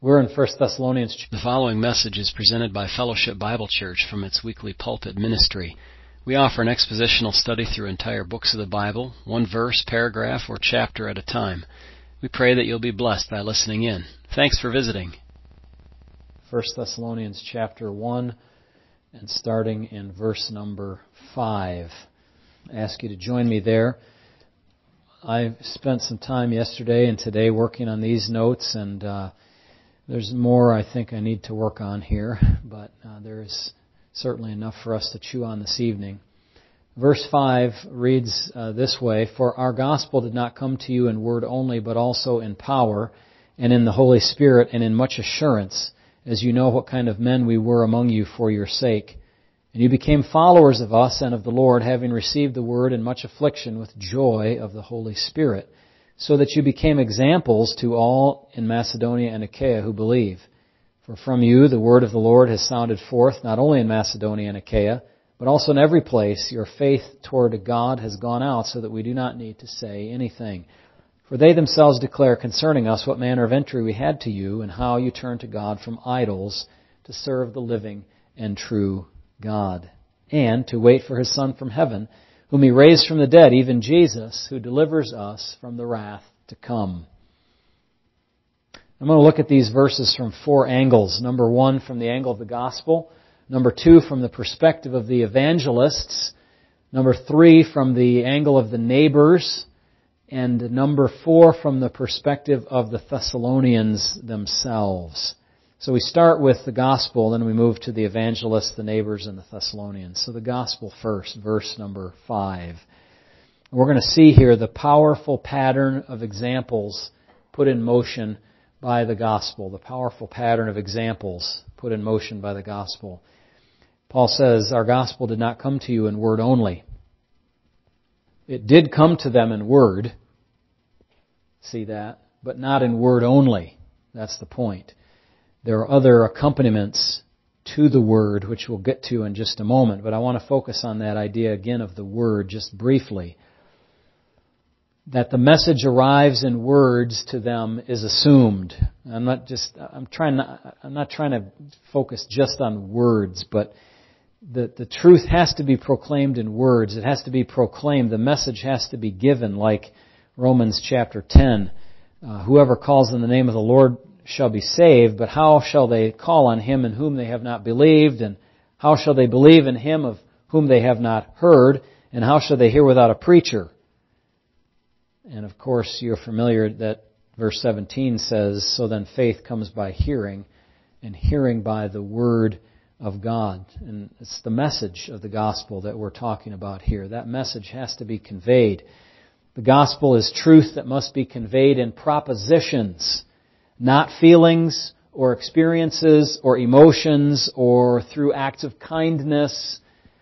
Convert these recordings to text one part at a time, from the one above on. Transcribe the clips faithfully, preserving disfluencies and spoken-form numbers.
We're in First Thessalonians. The following message is presented by Fellowship Bible Church from its weekly pulpit ministry. We offer an expositional study through entire books of the Bible, one verse, paragraph, or chapter at a time. We pray that you'll be blessed by listening in. Thanks for visiting. First Thessalonians chapter one, and starting in verse number five. I ask you to join me there. I spent some time yesterday and today working on these notes, and uh, there's more I think I need to work on here, but uh, there is certainly enough for us to chew on this evening. Verse five reads uh, this way, "For our gospel did not come to you in word only, but also in power, and in the Holy Spirit, and in much assurance, as you know what kind of men we were among you for your sake. And you became followers of us and of the Lord, having received the word in much affliction with joy of the Holy Spirit, so that you became examples to all in Macedonia and Achaia who believe. For from you the word of the Lord has sounded forth, not only in Macedonia and Achaia, but also in every place. Your faith toward God has gone out, so that we do not need to say anything. For they themselves declare concerning us what manner of entry we had to you, and how you turned to God from idols to serve the living and true God, and to wait for His Son from heaven, whom He raised from the dead, even Jesus, who delivers us from the wrath to come." I'm going to look at these verses from four angles. Number one, from the angle of the gospel. Number two, from the perspective of the evangelists. Number three, from the angle of the neighbors. And number four, from the perspective of the Thessalonians themselves. So we start with the gospel, then we move to the evangelists, the neighbors, and the Thessalonians. So the gospel first, verse number five. We're going to see here the powerful pattern of examples put in motion by the gospel. The powerful pattern of examples put in motion by the gospel. Paul says, our gospel did not come to you in word only. It did come to them in word. See that? But not in word only. That's the point. There are other accompaniments to the word, which we'll get to in just a moment, but I want to focus on that idea again of the word just briefly. That the message arrives in words to them is assumed. I'm not just, I'm trying not, I'm not trying to focus just on words, but the, the truth has to be proclaimed in words. It has to be proclaimed. The message has to be given, like Romans chapter ten. Uh, whoever calls in the name of the Lord shall be saved, but how shall they call on Him in whom they have not believed? And how shall they believe in Him of whom they have not heard? And how shall they hear without a preacher? And of course, you're familiar that verse seventeen says, so then faith comes by hearing, and hearing by the word of God. And it's the message of the gospel that we're talking about here. That message has to be conveyed. The gospel is truth that must be conveyed in propositions, not feelings or experiences or emotions or through acts of kindness.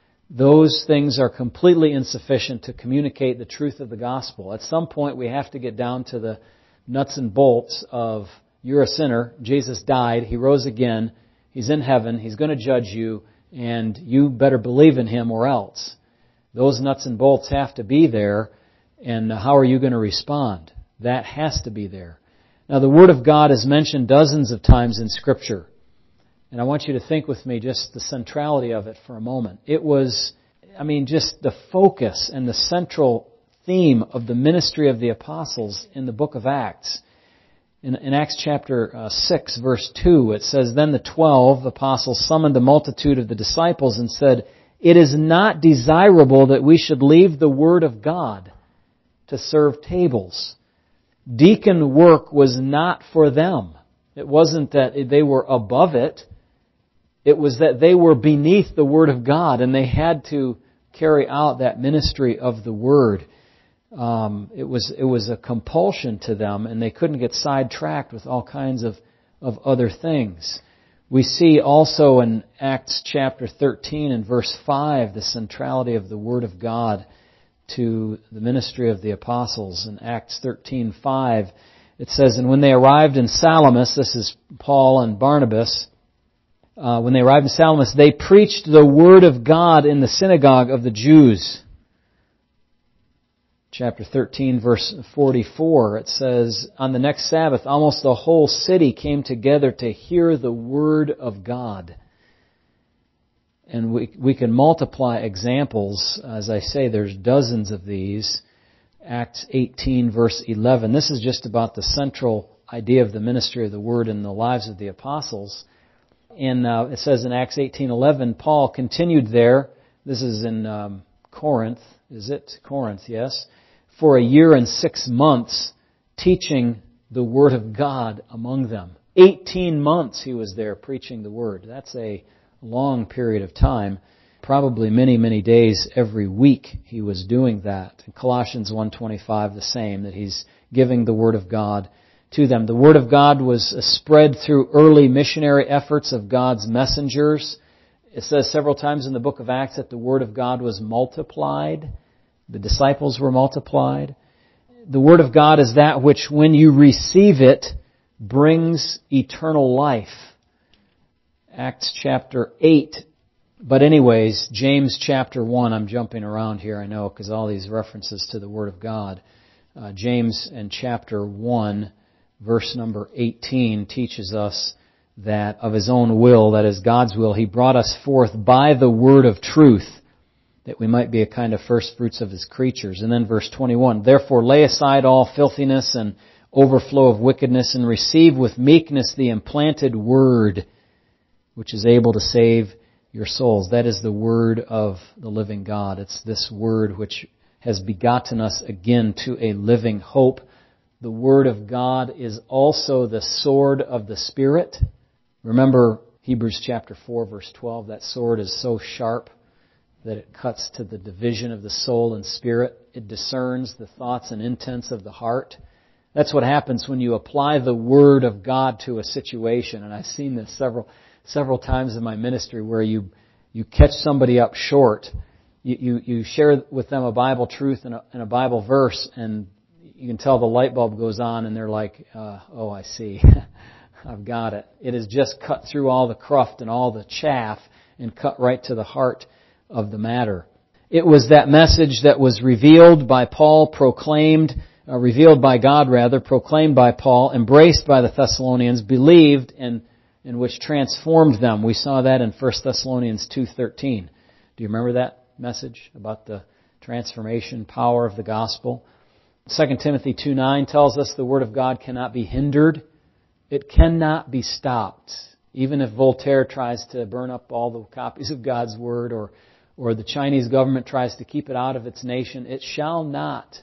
Those things are completely insufficient to communicate the truth of the gospel. At some point we have to get down to the nuts and bolts of, you're a sinner, Jesus died, He rose again, He's in heaven, He's going to judge you, and you better believe in Him or else. Those nuts and bolts have to be there, and how are you going to respond? That has to be there. Now, the Word of God is mentioned dozens of times in Scripture. And I want you to think with me just the centrality of it for a moment. It was, I mean, just the focus and the central theme of the ministry of the apostles in the book of Acts. In, in Acts chapter uh, six, verse two, it says, "Then the twelve apostles summoned the multitude of the disciples and said, 'It is not desirable that we should leave the Word of God to serve tables.'" Deacon work was not for them. It wasn't that they were above it. It was that they were beneath the Word of God, and they had to carry out that ministry of the Word. Um, it was it was a compulsion to them, and they couldn't get sidetracked with all kinds of, of other things. We see also in Acts chapter thirteen and verse five the centrality of the Word of God to the ministry of the apostles. In Acts thirteen five, it says, "And when they arrived in Salamis," this is Paul and Barnabas, uh, when they arrived in Salamis, they preached the Word of God in the synagogue of the Jews. chapter thirteen, verse forty-four, it says, on the next Sabbath, almost the whole city came together to hear the word of God. And we we can multiply examples. As I say, there's dozens of these. Acts eighteen, verse eleven. This is just about the central idea of the ministry of the Word in the lives of the apostles. And uh, it says in Acts eighteen eleven, Paul continued there. This is in um, Corinth. Is it? Corinth, yes. For a year and six months, teaching the Word of God among them. Eighteen months he was there preaching the Word. That's a long period of time. Probably many, many days every week he was doing that. In Colossians one twenty-five, the same, that he's giving the Word of God to them. The Word of God was spread through early missionary efforts of God's messengers. It says several times in the book of Acts that the Word of God was multiplied. The disciples were multiplied. The Word of God is that which, when you receive it, brings eternal life. Acts chapter eight. But anyways, James chapter one, I'm jumping around here, I know, because all these references to the Word of God. Uh, James in chapter one, verse number eighteen, teaches us that of His own will, that is God's will, He brought us forth by the word of truth, that we might be a kind of first fruits of His creatures. And then verse twenty-one, therefore lay aside all filthiness and overflow of wickedness, and receive with meekness the implanted word, which is able to save your souls. That is the word of the living God. It's this word which has begotten us again to a living hope. The word of God is also the sword of the Spirit. Remember Hebrews chapter four, verse twelve. That sword is so sharp that it cuts to the division of the soul and spirit. It discerns the thoughts and intents of the heart. That's what happens when you apply the Word of God to a situation. And I've seen this several several times in my ministry where you you catch somebody up short. You, you, you share with them a Bible truth and a, and a Bible verse, and you can tell the light bulb goes on, and they're like, uh, oh, I see. I've got it. It has just cut through all the cruft and all the chaff and cut right to the heart of the matter. It was that message that was revealed by Paul, proclaimed, uh, revealed by God rather, proclaimed by Paul, embraced by the Thessalonians, believed, and, and which transformed them. We saw that in First Thessalonians two thirteen. Do you remember that message about the transformation power of the gospel? Second Timothy two nine tells us the Word of God cannot be hindered. It cannot be stopped. Even if Voltaire tries to burn up all the copies of God's Word, or or the Chinese government tries to keep it out of its nation, it shall not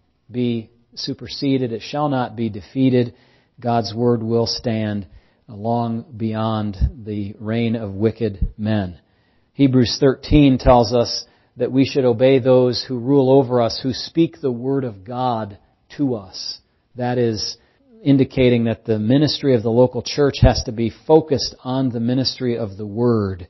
be superseded. It shall not be defeated. God's Word will stand long beyond the reign of wicked men. Hebrews thirteen tells us that we should obey those who rule over us, who speak the Word of God to us. That is indicating that the ministry of the local church has to be focused on the ministry of the Word.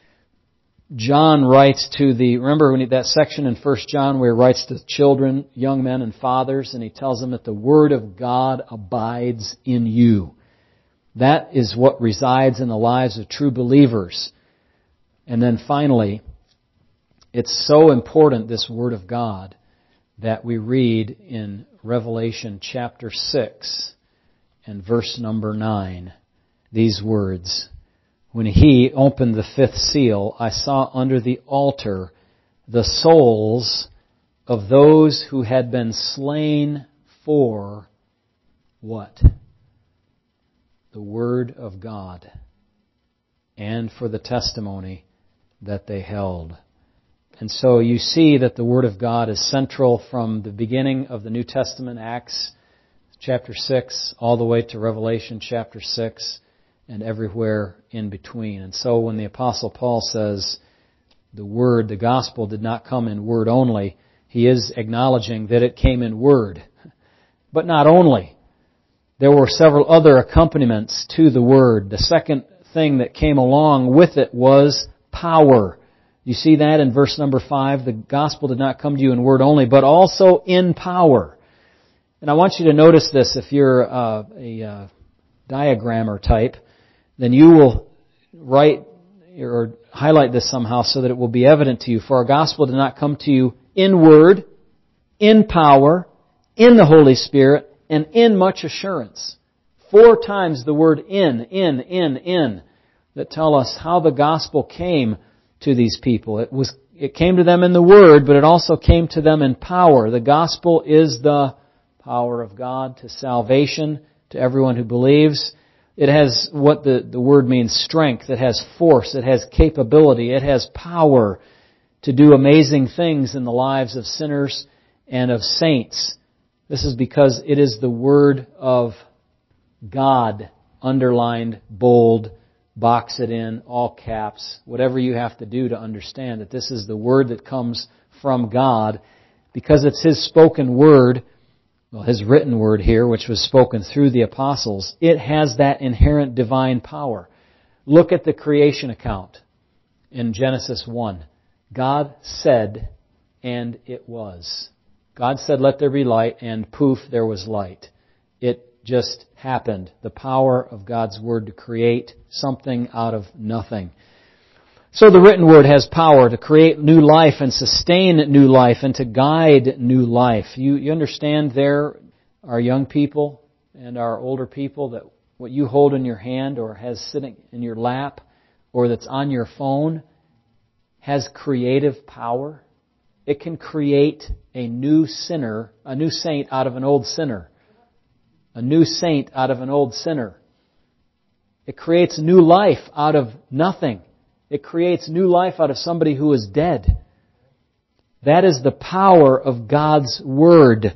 John writes to the, remember when he, that section in First John where he writes to children, young men, and fathers, and he tells them that the Word of God abides in you. That is what resides in the lives of true believers. And then finally, it's so important, this Word of God, that we read in Revelation chapter six and verse number nine these words. When He opened the fifth seal, I saw under the altar the souls of those who had been slain for what? The Word of God, and for the testimony that they held. And so you see that the Word of God is central from the beginning of the New Testament, Acts chapter six, all the way to Revelation chapter six, and everywhere in between. And so when the Apostle Paul says the Word, the Gospel did not come in word only, he is acknowledging that it came in word. But not only. There were several other accompaniments to the Word. The second thing that came along with it was power. You see that in verse number five. The gospel did not come to you in word only, but also in power. And I want you to notice this. If you're uh, a uh, diagrammer type, then you will write or highlight this somehow so that it will be evident to you. For our gospel did not come to you in word in power, in the Holy Spirit, and in much assurance. Four times the word in, in, in, in, that tell us how the gospel came to these people. It was, it came to them in the Word, but it also came to them in power. The gospel is the power of God to salvation, to everyone who believes. It has what the, the word means, strength. It has force. It has capability. It has power to do amazing things in the lives of sinners and of saints. This is because it is the Word of God, underlined, bold, box it in, all caps, whatever you have to do to understand that this is the Word that comes from God, because it's His spoken Word, well, His written Word here, which was spoken through the apostles. It has that inherent divine power. Look at the creation account in Genesis one. God said, and it was. God said, let there be light, and poof, there was light. It just happened. The power of God's Word to create something out of nothing. So the written Word has power to create new life and sustain new life and to guide new life. You, you understand there, our young people and our older people, that what you hold in your hand or has sitting in your lap or that's on your phone has creative power. It can create a new sinner, a new saint out of an old sinner. A new saint out of an old sinner. It creates new life out of nothing. It creates new life out of somebody who is dead. That is the power of God's Word.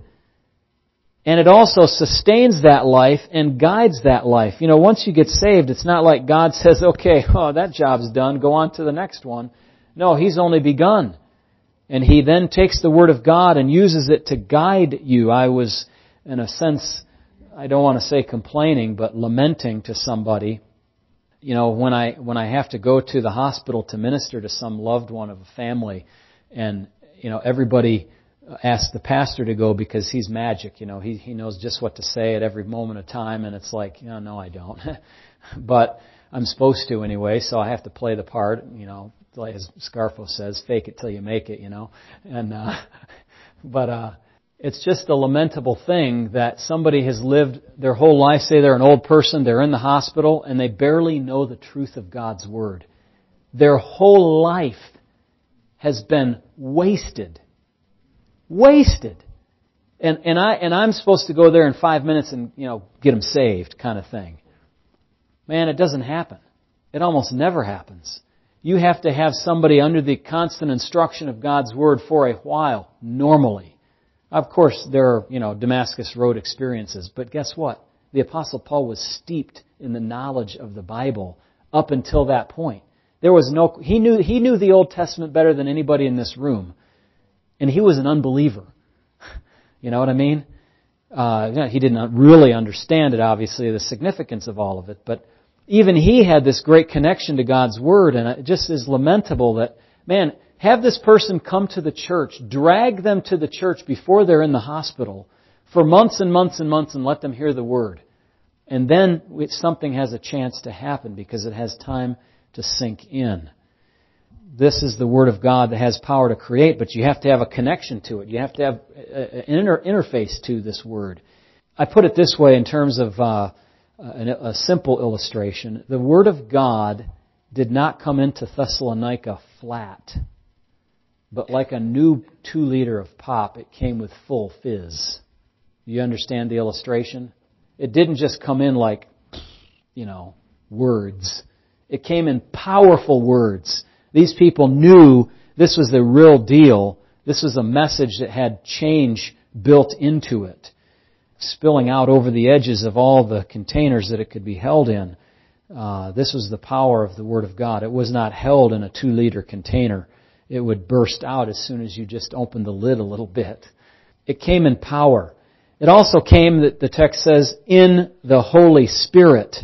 And it also sustains that life and guides that life. You know, once you get saved, it's not like God says, okay, oh, that job's done, go on to the next one. No, He's only begun. And He then takes the Word of God and uses it to guide you. I was, in a sense, I don't want to say complaining, but lamenting to somebody. You know, when I when I have to go to the hospital to minister to some loved one of a family, and, you know, everybody asks the pastor to go because he's magic. You know, he he knows just what to say at every moment of time, and it's like, you know, no, I don't. But I'm supposed to anyway, so I have to play the part, you know, as Scarfo says, fake it till you make it, you know. And uh, but uh it's just a lamentable thing that somebody has lived their whole life, say they're an old person, they're in the hospital, and they barely know the truth of God's Word. Their whole life has been wasted. Wasted. And and I and I'm supposed to go there in five minutes and, you know, get them saved, kind of thing. Man, it doesn't happen. It almost never happens. You have to have somebody under the constant instruction of God's Word for a while, normally. Of course, there are, you know, Damascus Road experiences, but guess what? The Apostle Paul was steeped in the knowledge of the Bible up until that point. There was no, he knew, he knew the Old Testament better than anybody in this room. And he was an unbeliever. You know what I mean? Uh, he did not really understand it, obviously, the significance of all of it, but even he had this great connection to God's Word, and it just is lamentable that, man, have this person come to the church, drag them to the church before they're in the hospital for months and months and months and let them hear the Word. And then something has a chance to happen because it has time to sink in. This is the Word of God that has power to create, but you have to have a connection to it. You have to have an inter- interface to this Word. I put it this way in terms of uh, a simple illustration. The Word of God did not come into Thessalonica flat, but like a new two liter of pop, it came with full fizz. You understand the illustration? It didn't just come in like, you know, words. It came in powerful words. These people knew this was the real deal. This was a message that had change built into it, spilling out over the edges of all the containers that it could be held in. Uh, this was the power of the Word of God. It was not held in a two liter container. It would burst out as soon as you just opened the lid a little bit. It came in power. It also came, that the text says, in the Holy Spirit.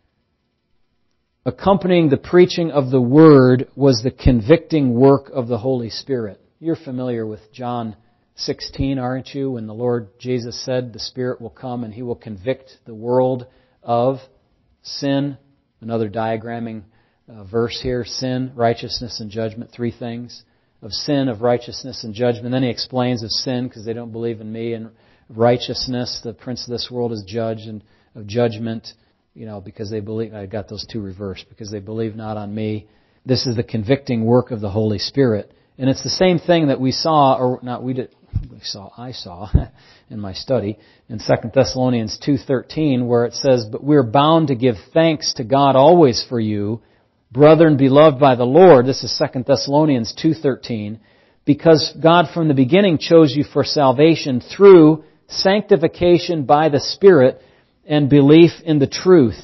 Accompanying the preaching of the Word was the convicting work of the Holy Spirit. You're familiar with John sixteen, aren't you? When the Lord Jesus said, the Spirit will come and He will convict the world of sin. Another diagramming uh, verse here. Sin, righteousness, and judgment. Three things. of sin, of righteousness, and judgment. Then he explains of sin because they don't believe in me, and righteousness, the prince of this world is judge, and of judgment, you know, because they believe, I got those two reversed, because they believe not on me. This is the convicting work of the Holy Spirit. And it's the same thing that we saw, or not we did, we saw, I saw in my study in Second Thessalonians two thirteen, where it says, "But we're bound to give thanks to God always for you, brethren beloved by the Lord." This is Second Thessalonians two thirteen. "Because God from the beginning chose you for salvation through sanctification by the Spirit and belief in the truth."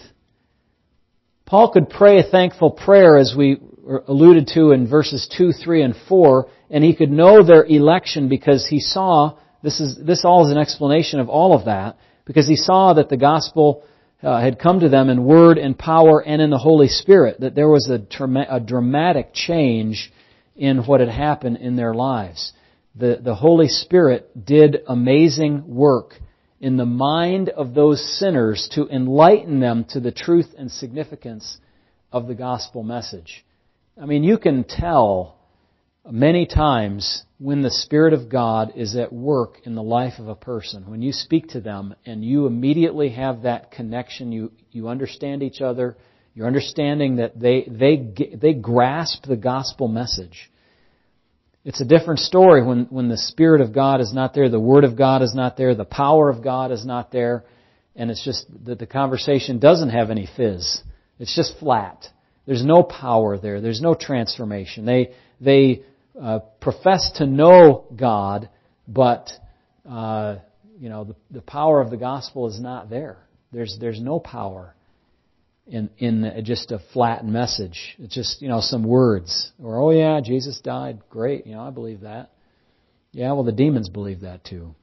Paul could pray a thankful prayer, as we alluded to in verses two, three, and four, and he could know their election because he saw, this is this all is an explanation of all of that, because he saw that the gospel uh, had come to them in word and power and in the Holy Spirit, that there was a, a dramatic change in what had happened in their lives. The, the Holy Spirit did amazing work in the mind of those sinners to enlighten them to the truth and significance of the gospel message. I mean, you can tell many times when the Spirit of God is at work in the life of a person. When you speak to them and you immediately have that connection, you, you understand each other, you're understanding that they, they, they grasp the gospel message. It's a different story when, when the Spirit of God is not there, the Word of God is not there, the power of God is not there, and it's just that the conversation doesn't have any fizz. It's just flat. There's no power there. There's no transformation. They they uh, profess to know God, but uh, you know the, the power of the gospel is not there. There's there's no power in in just a flat message. It's just, you know, some words, or oh yeah, Jesus died. Great, you know, I believe that. Yeah, well, the demons believe that too.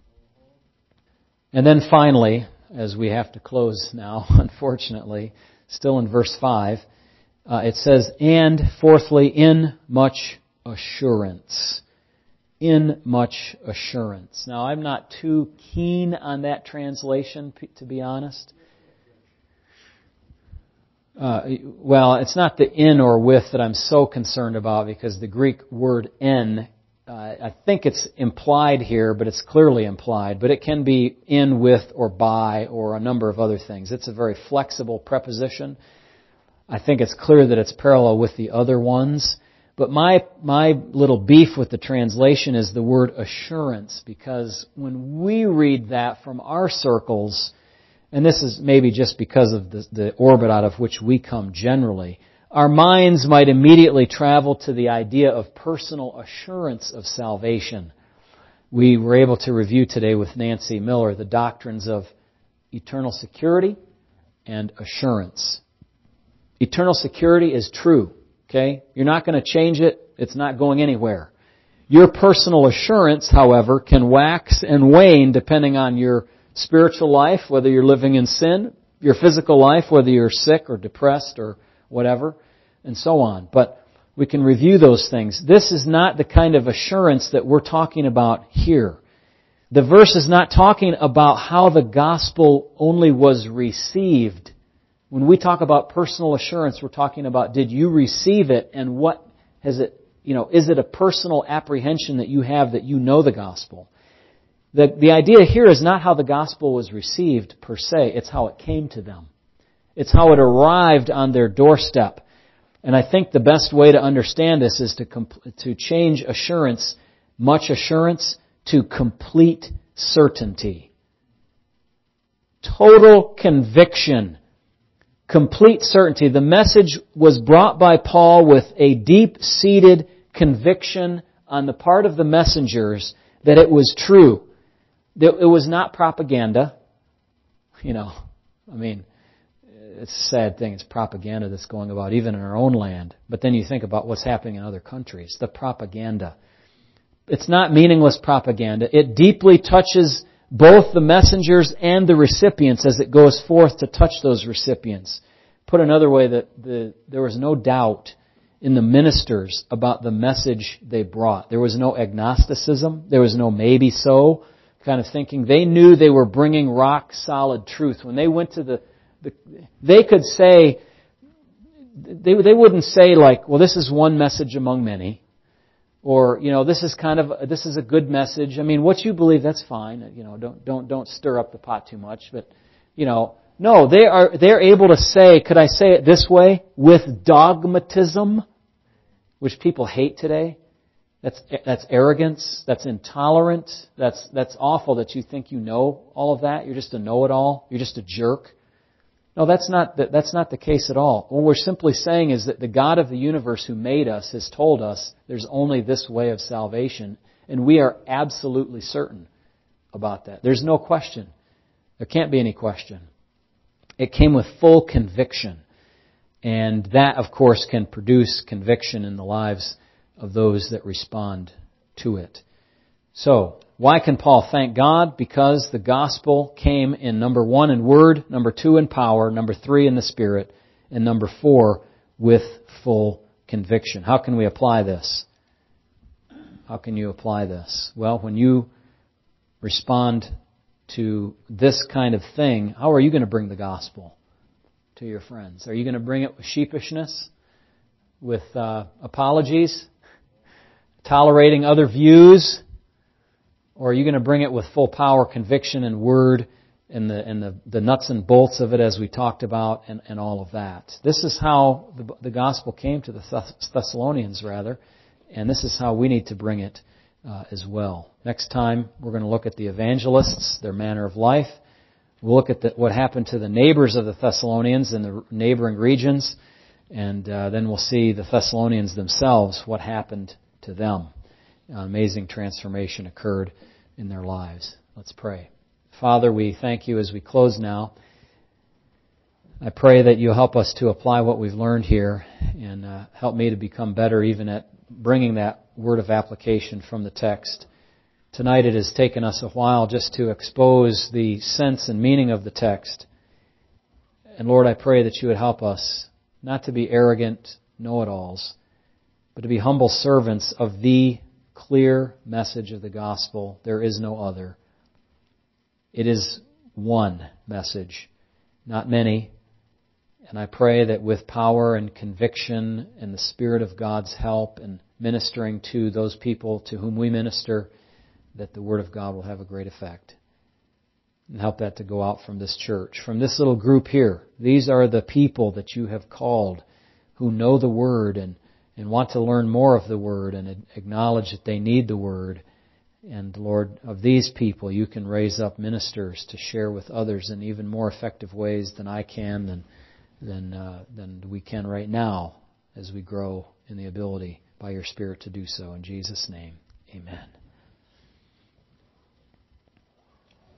And then finally, as we have to close now, unfortunately, still in verse five. Uh, it says, "And fourthly, in much assurance." In much assurance. Now, I'm not too keen on that translation, to be honest. Uh, well, it's not the in or with that I'm so concerned about, because the Greek word "en," uh, I think it's implied here, but it's clearly implied. But it can be in, with, or by, or a number of other things. It's a very flexible preposition. I think it's clear that it's parallel with the other ones. But my my little beef with the translation is the word assurance, because when we read that from our circles, and this is maybe just because of the, the orbit out of which we come generally, our minds might immediately travel to the idea of personal assurance of salvation. We were able to review today with Nancy Miller the doctrines of eternal security and assurance. Eternal security is true, okay? You're not going to change it. It's not going anywhere. Your personal assurance, however, can wax and wane depending on your spiritual life, whether you're living in sin, your physical life, whether you're sick or depressed or whatever, and so on. But we can review those things. This is not the kind of assurance that we're talking about here. The verse is not talking about how the gospel only was received. When we talk about personal assurance, we're talking about, did you receive it, and what has it, you know, is it a personal apprehension that you have that you know the gospel? The, the idea here is not how the gospel was received per se, it's how it came to them. It's how it arrived on their doorstep. And I think the best way to understand this is to compl- to change assurance, much assurance, to complete certainty. Total conviction. Complete certainty. The message was brought by Paul with a deep-seated conviction on the part of the messengers that it was true. That it was not propaganda. You know, I mean, it's a sad thing. It's propaganda that's going about even in our own land. But then you think about what's happening in other countries. The propaganda. It's not meaningless propaganda. It deeply touches both the messengers and the recipients as it goes forth to touch those recipients. Put another way, that the, there was no doubt in the ministers about the message they brought. There was no agnosticism. There was no maybe so kind of thinking. They knew they were bringing rock solid truth. When they went to the, the they could say, they, they wouldn't say like, well, this is one message among many. Or, you know, this is kind of, this is a good message. I mean, what you believe, that's fine. You know, don't, don't, don't stir up the pot too much. But, you know, no, they are, they're able to say, could I say it this way? With dogmatism, which people hate today. That's, that's arrogance. That's intolerant. That's, that's awful that you think you know all of that. You're just a know-it-all. You're just a jerk. No, that's not the, that's not the case at all. What we're simply saying is that the God of the universe who made us has told us there's only this way of salvation, and we are absolutely certain about that. There's no question. There can't be any question. It came with full conviction, and that, of course, can produce conviction in the lives of those that respond to it. So, why can Paul thank God? Because the gospel came in number one in word, number two in power, number three in the Spirit, and number four with full conviction. How can we apply this? How can you apply this? Well, when you respond to this kind of thing, how are you going to bring the gospel to your friends? Are you going to bring it with sheepishness? With uh, apologies? Tolerating other views? Or are you going to bring it with full power, conviction, and word, and the and the, the nuts and bolts of it, as we talked about, and, and all of that? This is how the, the gospel came to the Thessalonians, rather, and this is how we need to bring it uh, as well. Next time, we're going to look at the evangelists, their manner of life. We'll look at the, what happened to the neighbors of the Thessalonians in the neighboring regions, and uh, then we'll see the Thessalonians themselves, what happened to them. An amazing transformation occurred in their lives. Let's pray. Father, we thank you as we close now. I pray that you'll help us to apply what we've learned here and uh, help me to become better even at bringing that word of application from the text. Tonight it has taken us a while just to expose the sense and meaning of the text. And Lord, I pray that you would help us not to be arrogant know-it-alls, but to be humble servants of the clear message of the gospel. There is no other. It is one message, not many. And I pray that with power and conviction and the Spirit of God's help and ministering to those people to whom we minister, that the Word of God will have a great effect. And help that to go out from this church, from this little group here. These are the people that you have called who know the Word and and want to learn more of the Word and acknowledge that they need the Word. And Lord, of these people, you can raise up ministers to share with others in even more effective ways than I can, than than uh, than we can right now, as we grow in the ability by your Spirit to do so. In Jesus' name, amen.